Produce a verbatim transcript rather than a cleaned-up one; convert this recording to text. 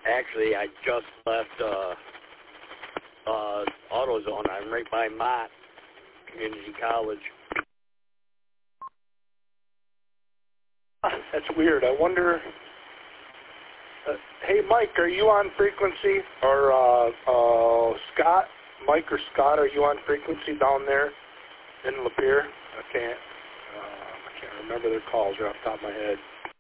Actually, I just left uh, uh, AutoZone. I'm right by Mott Community College. That's weird. I wonder. Uh, hey, Mike, are you on frequency? Or uh, uh, Scott? Mike or Scott, are you on frequency down there in Lapeer? I can't. Uh, I can't remember their calls right off the top of my head.